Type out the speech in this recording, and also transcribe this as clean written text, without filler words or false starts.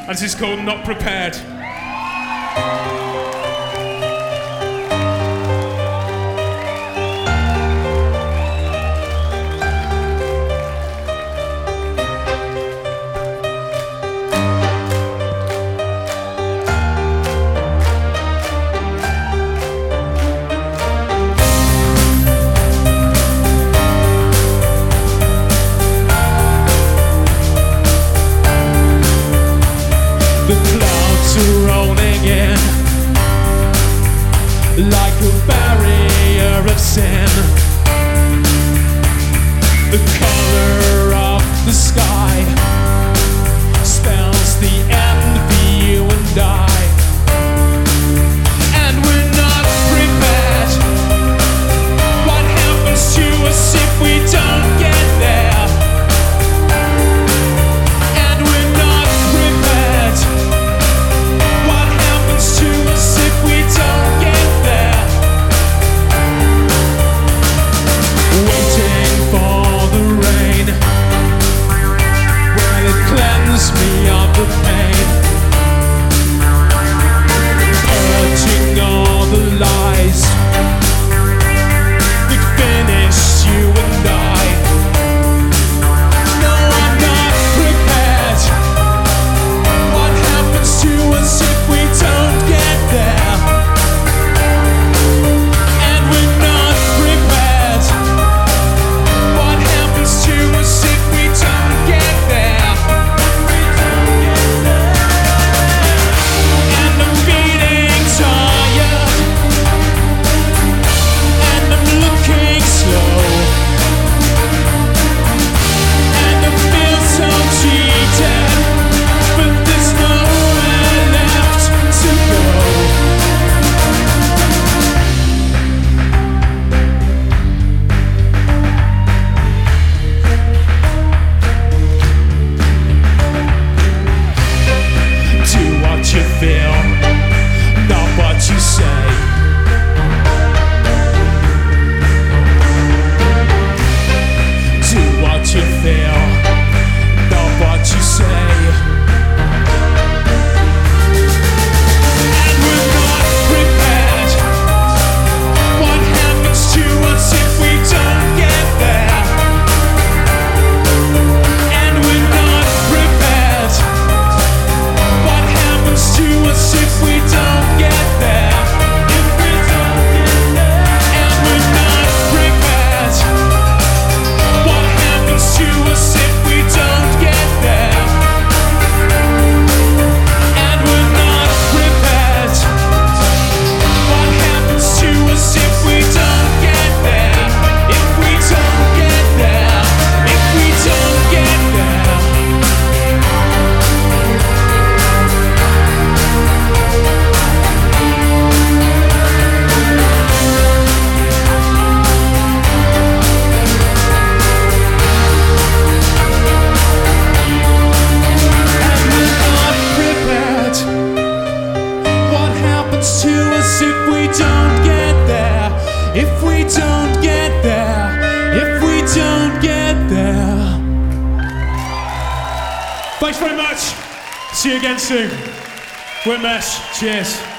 and this is called Not Prepared. The clouds are rolling in like a barrier of sin. The color of the sky spells the end for you and I. And we're not prepared. What happens to us if we don't get there? Me of the pain, purging all the lies that finish you and I. No, I'm not prepared. What happens to us if we don't get there? And we're not prepared. What happens to us if we don't get there? You feel, not what you say. Do what you feel, not what you say. And we're not prepared. What happens to us if we don't get there? And we're not prepared. What happens to us if we don't get there? If we don't get there, and we're not prepared. What happens to us if we don't get there? And we're not prepared. What happens to us if we don't get there? If we don't get there, if we don't get there. If we don't get there, if we don't get there, if we don't get there. Thanks very much. See you again soon. We're Mesh. Cheers.